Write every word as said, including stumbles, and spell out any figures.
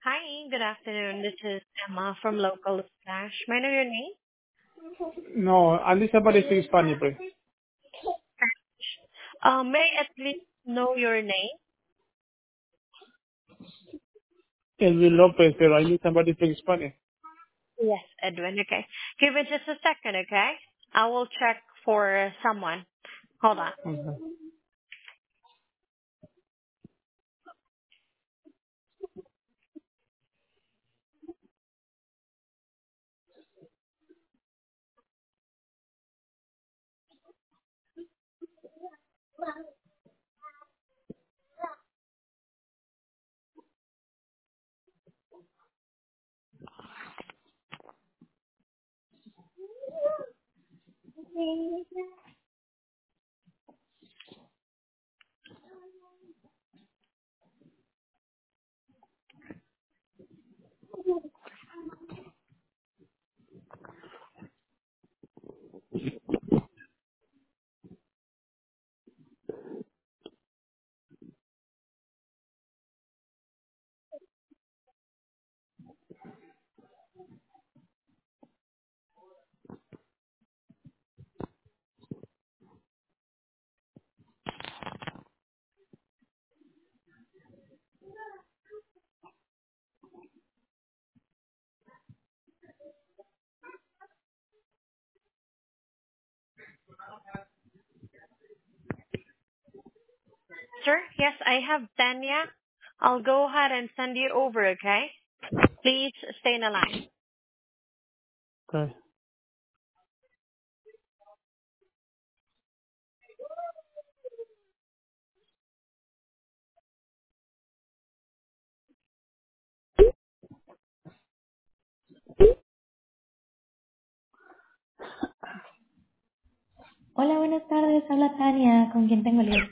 Hi, good afternoon. This is Emma from Local Splash. May I know your name? No, at least somebody speaks Spanish, please. Uh, may I at least know your name? Edwin Lopez, pero I need somebody speaks Spanish. Yes, Edwin. Okay. Give me just a second, okay? I will check for someone. Hold on. Okay. Sir, yes, I have Tanya. I'll go ahead and send you over, okay? Please stay in the line. Okay. Hola, buenas tardes. Habla Tania, con quien tengo el gusto.